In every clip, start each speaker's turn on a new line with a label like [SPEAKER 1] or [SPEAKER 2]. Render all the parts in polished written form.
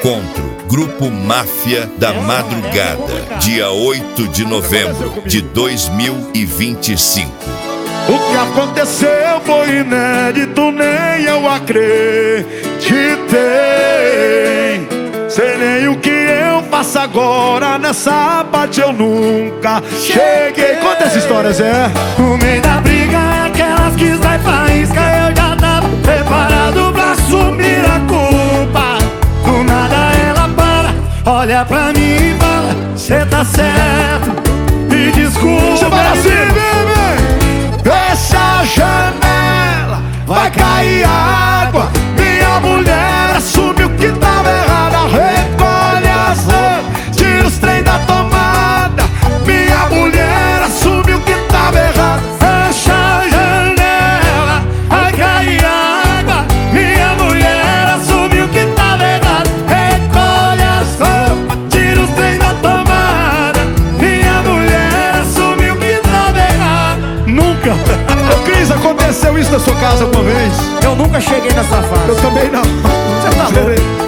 [SPEAKER 1] Encontro Grupo Máfia da Madrugada, dia 8 de novembro de 2025.
[SPEAKER 2] O que aconteceu foi inédito, nem eu acreditei. Sei nem o que eu faço agora, nessa parte eu nunca cheguei. Conta essa história, Zé.
[SPEAKER 3] No meio da briga, aquelas que sai faísca, eu já tava preparado pra assumir a culpa. Do nada ela para, olha pra mim e fala: cê tá certo, me desculpa.
[SPEAKER 2] Você fala assim, bebê: fecha a janela, vai cair água. Minha mulher assumiu que tava errada. Recolhe as roupas, tira os trem da tomada. Minha mulher assumiu que tava errada.
[SPEAKER 3] Fecha a janela, vai cair água. Minha mulher assumiu que tava errado. Recolhe as roupas, tira os trem da tomada. Minha mulher assumiu que tava errado.
[SPEAKER 2] Nunca. Ô Cris, aconteceu isso na sua casa alguma vez?
[SPEAKER 3] Eu nunca cheguei nessa fase.
[SPEAKER 2] Eu também não.
[SPEAKER 3] Você tá louco?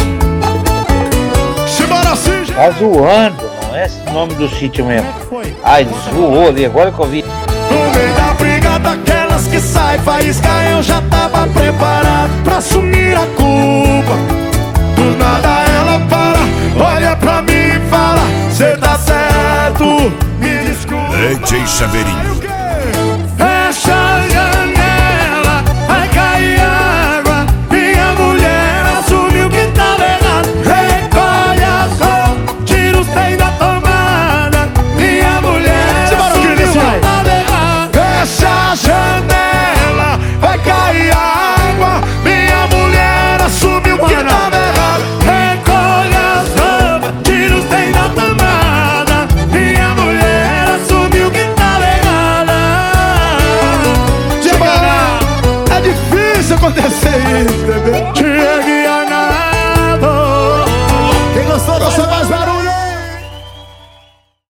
[SPEAKER 2] Simbora assim, gente.
[SPEAKER 4] Tá zoando, não é esse o nome do sítio mesmo. Ah, ele zoou ali, agora que eu vi.
[SPEAKER 2] No meio da briga, daquelas que sai faísca, eu já tava preparado pra assumir a culpa. Do nada ela para, olha pra mim e fala: cê tá certo, me desculpa.
[SPEAKER 1] DJ Chaveirinho.
[SPEAKER 3] Fecha a janela, vai cair água. Minha mulher assumiu que tava errado. Recolhe as roupas, tira os trem da tomada. Minha mulher assumiu que tava errado.
[SPEAKER 2] Fecha a janela, vai cair água. Minha mulher assumiu que tava errado.
[SPEAKER 3] Recolhe as roupas, tira os trem da tomada. Minha mulher assumiu que tava errada.
[SPEAKER 2] É difícil acontecer isso, bebê.